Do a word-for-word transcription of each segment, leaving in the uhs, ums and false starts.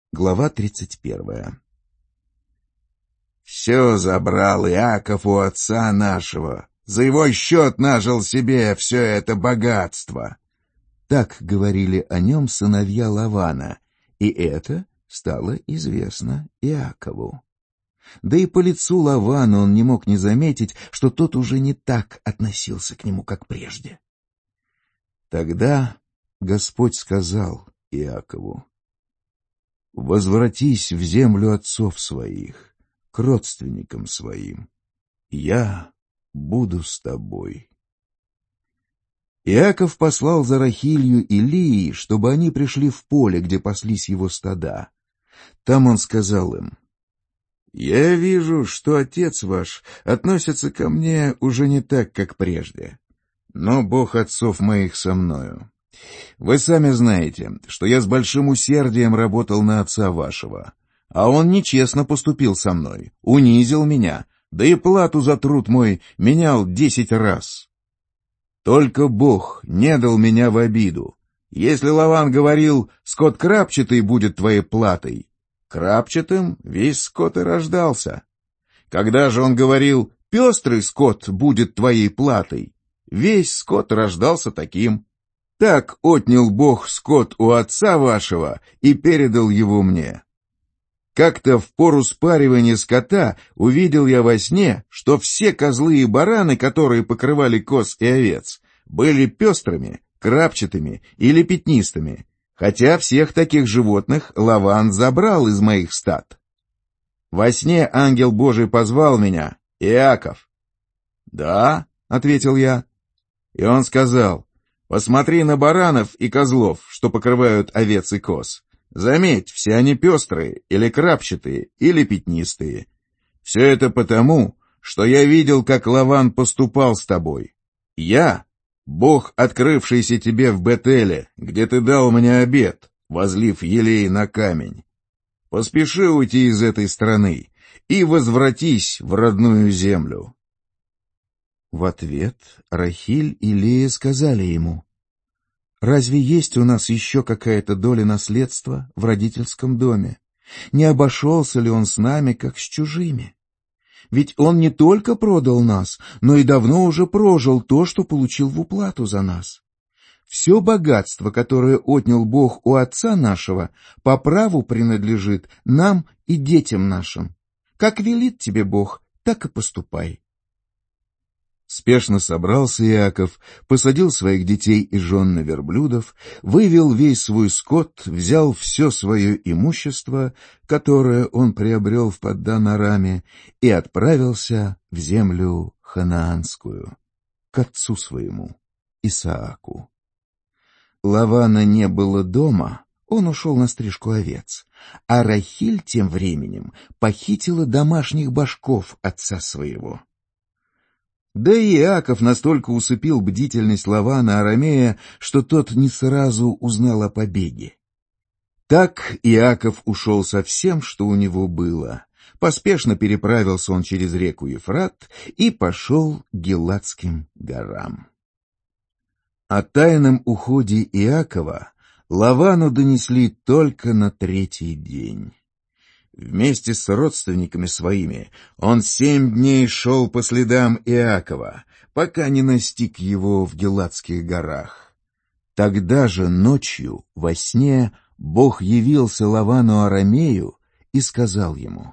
Глава тридцать первая. «Все забрал Иаков у отца нашего, за его счет нажил себе все это богатство». Так говорили о нем сыновья Лавана, и это стало известно Иакову. Да и по лицу Лавана он не мог не заметить, что тот уже не так относился к нему, как прежде. Тогда Господь сказал Иакову: «Возвратись в землю отцов своих, к родственникам своим. Я буду с тобой». Иаков послал за Рахилью и Лией, чтобы они пришли в поле, где паслись его стада. Там он сказал им: «Я вижу, что отец ваш относится ко мне уже не так, как прежде, но Бог отцов моих со мною. Вы сами знаете, что я с большим усердием работал на отца вашего, а он нечестно поступил со мной, унизил меня, да и плату за труд мой менял десять раз. Только Бог не дал меня в обиду. Если Лаван говорил: скот крапчатый будет твоей платой, крапчатым весь скот и рождался. Когда же он говорил: пестрый скот будет твоей платой, весь скот рождался таким. Так отнял Бог скот у отца вашего и передал его мне. Как-то в пору спаривания скота увидел я во сне, что все козлы и бараны, которые покрывали коз и овец, были пестрыми, крапчатыми или пятнистыми, хотя всех таких животных Лаван забрал из моих стад. Во сне ангел Божий позвал меня: «Иаков». «Да», — ответил я. И он сказал: «Посмотри на баранов и козлов, что покрывают овец и коз. Заметь, все они пестрые, или крапчатые, или пятнистые. Все это потому, что я видел, как Лаван поступал с тобой. Я — Бог, открывшийся тебе в Бетеле, где ты дал мне обет, возлив елей на камень. Поспеши уйти из этой страны и возвратись в родную землю». В ответ Рахиль и Лея сказали ему: «Разве есть у нас еще какая-то доля наследства в родительском доме? Не обошелся ли он с нами, как с чужими? Ведь он не только продал нас, но и давно уже прожил то, что получил в уплату за нас. Все богатство, которое отнял Бог у отца нашего, по праву принадлежит нам и детям нашим. Как велит тебе Бог, так и поступай». Спешно собрался Иаков, посадил своих детей и жен на верблюдов, вывел весь свой скот, взял все свое имущество, которое он приобрел в Паддан-араме, и отправился в землю ханаанскую, к отцу своему, Исааку. Лавана не было дома, он ушел на стрижку овец, а Рахиль тем временем похитила домашних башков отца своего. Да и Иаков настолько усыпил бдительность Лавана арамея, что тот не сразу узнал о побеге. Так Иаков ушел со всем, что у него было. Поспешно переправился он через реку Ефрат и пошел к Гилатским горам. О тайном уходе Иакова Лавану донесли только на третий день. Вместе с родственниками своими он семь дней шел по следам Иакова, пока не настиг его в Гилатских горах. Тогда же ночью во сне Бог явился Лавану арамею и сказал ему: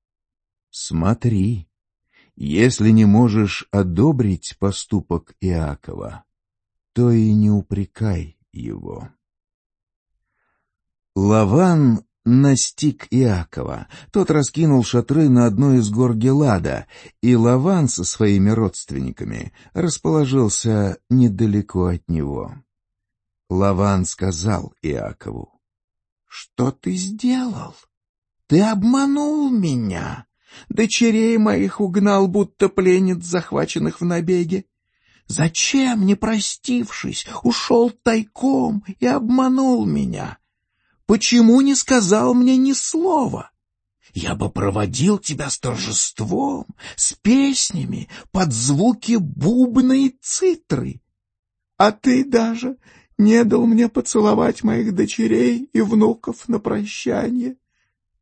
«Смотри, если не можешь одобрить поступок Иакова, то и не упрекай его». Лаван настиг Иакова. Тот раскинул шатры на одной из гор Гилада, и Лаван со своими родственниками расположился недалеко от него. Лаван сказал Иакову: «Что ты сделал? Ты обманул меня. Дочерей моих угнал, будто пленниц, захваченных в набеге. Зачем, не простившись, ушел тайком и обманул меня? Почему не сказал мне ни слова? Я бы проводил тебя с торжеством, с песнями, под звуки бубна и цитры. А ты даже не дал мне поцеловать моих дочерей и внуков на прощание.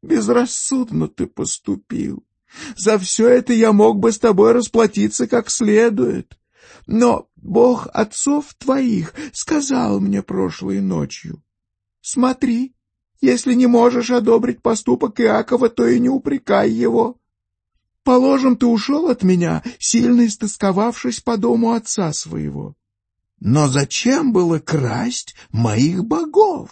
Безрассудно ты поступил. За все это я мог бы с тобой расплатиться как следует. Но Бог отцов твоих сказал мне прошлой ночью: смотри, если не можешь одобрить поступок Иакова, то и не упрекай его. Положим, ты ушел от меня, сильно истосковавшись по дому отца своего. Но зачем было красть моих богов?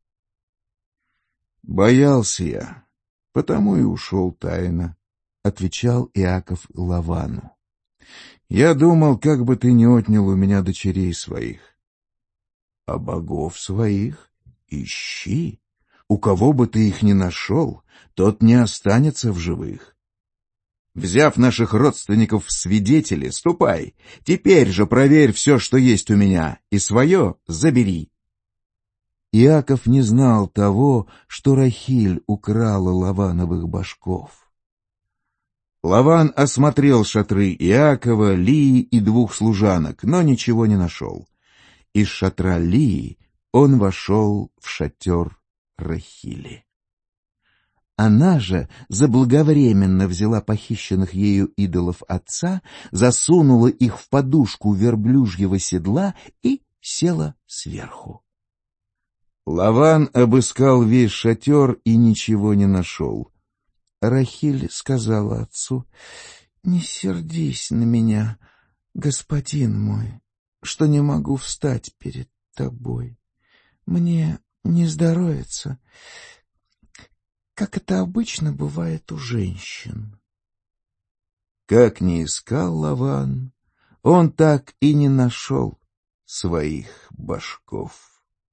Боялся я, потому и ушел тайно, — отвечал Иаков Лавану. Я думал, как бы ты не отнял у меня дочерей своих. А богов своих ищи. У кого бы ты их ни нашел, тот не останется в живых. Взяв наших родственников в свидетели, ступай, теперь же проверь все, что есть у меня, и свое забери. Иаков не знал того, что Рахиль украла Лавановых башков. Лаван осмотрел шатры Иакова, Лии и двух служанок, но ничего не нашел. Из шатра Лии он вошел в шатер Рахили. Она же заблаговременно взяла похищенных ею идолов отца, засунула их в подушку верблюжьего седла и села сверху. Лаван обыскал весь шатер и ничего не нашел. Рахиль сказала отцу: «Не сердись на меня, господин мой, что не могу встать перед тобой. Мне не здоровится, как это обычно бывает у женщин». Как ни искал Лаван, он так и не нашел своих башков.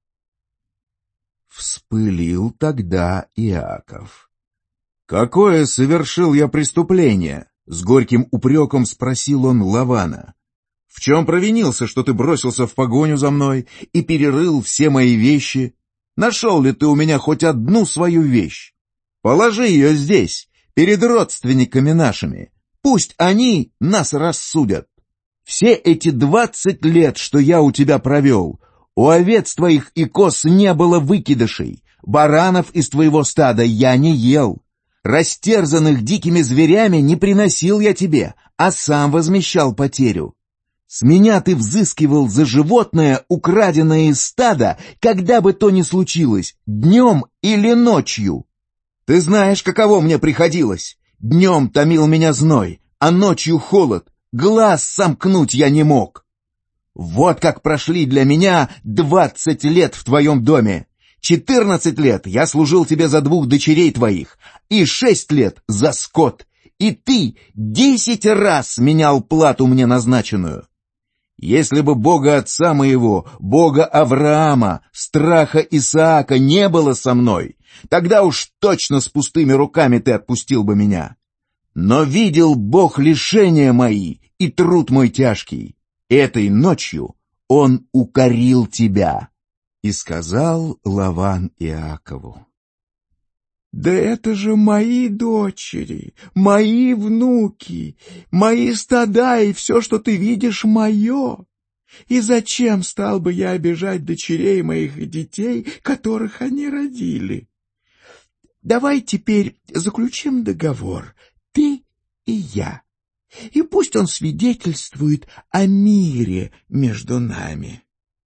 Вспылил тогда Иаков. «Какое совершил я преступление?» — с горьким упреком спросил он Лавана. «В чем провинился, что ты бросился в погоню за мной и перерыл все мои вещи? Нашел ли ты у меня хоть одну свою вещь? Положи ее здесь, перед родственниками нашими. Пусть они нас рассудят. Все эти двадцать лет, что я у тебя провел, у овец твоих и коз не было выкидышей, баранов из твоего стада я не ел. Растерзанных дикими зверями не приносил я тебе, а сам возмещал потерю. С меня ты взыскивал за животное, украденное из стада, когда бы то ни случилось, днем или ночью. Ты знаешь, каково мне приходилось. Днем томил меня зной, а ночью холод, глаз сомкнуть я не мог. Вот как прошли для меня двадцать лет в твоем доме. Четырнадцать лет я служил тебе за двух дочерей твоих, и шесть лет за скот, и ты десять раз менял плату мне назначенную. Если бы Бога отца моего, Бога Авраама, страха Исаака не было со мной, тогда уж точно с пустыми руками ты отпустил бы меня. Но видел Бог лишения мои и труд мой тяжкий. Этой ночью Он укорил тебя». И сказал Лаван Иакову: «Да это же мои дочери, мои внуки, мои стада, и все, что ты видишь, мое. И зачем стал бы я обижать дочерей моих и детей, которых они родили? Давай теперь заключим договор, ты и я, и пусть он свидетельствует о мире между нами».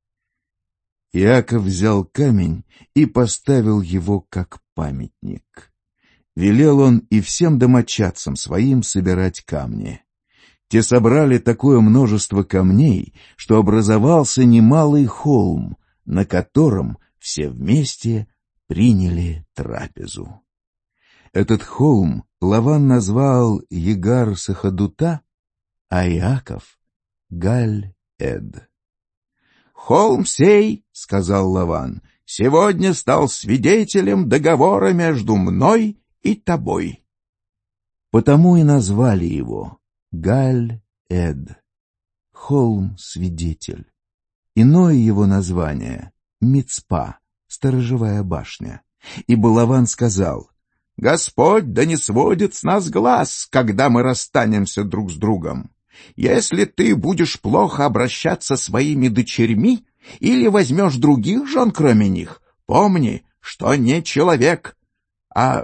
Иаков взял камень и поставил его как памятник. Велел он и всем домочадцам своим собирать камни. Те собрали такое множество камней, что образовался немалый холм, на котором все вместе приняли трапезу. Этот холм Лаван назвал Егар-Сахадута, а Иаков — Галь-Эд. «Холм сей, — сказал Лаван, — сегодня стал свидетелем договора между мной и тобой». Потому и назвали его Галь-Эд, холм-свидетель. Иное его название — Мицпа, сторожевая башня. Ибо Лаван сказал: «Господь да не сводит с нас глаз, когда мы расстанемся друг с другом. Если ты будешь плохо обращаться со своими дочерьми или возьмешь других жен, кроме них, помни, что не человек, а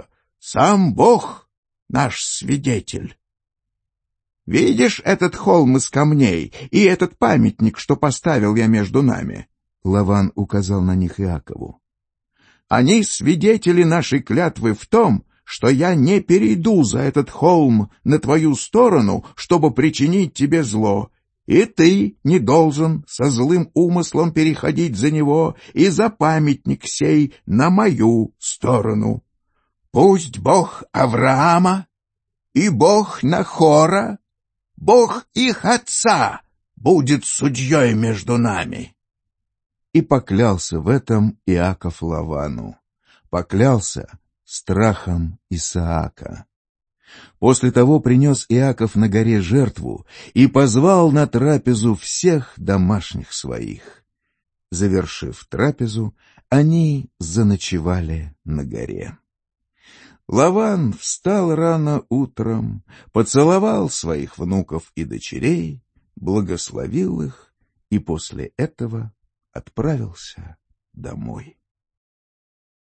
сам Бог наш свидетель. Видишь этот холм из камней и этот памятник, что поставил я между нами?» Лаван указал на них Иакову. «Они свидетели нашей клятвы в том, что я не перейду за этот холм на твою сторону, чтобы причинить тебе зло, и ты не должен со злым умыслом переходить за него и за памятник сей на мою сторону. Пусть Бог Авраама и Бог Нахора, Бог их отца, будет судьей между нами». И поклялся в этом Иаков Лавану. Поклялся страхом Исаака. После того принес Иаков на горе жертву и позвал на трапезу всех домашних своих. Завершив трапезу, они заночевали на горе. Лаван встал рано утром, поцеловал своих внуков и дочерей, благословил их и после этого отправился домой.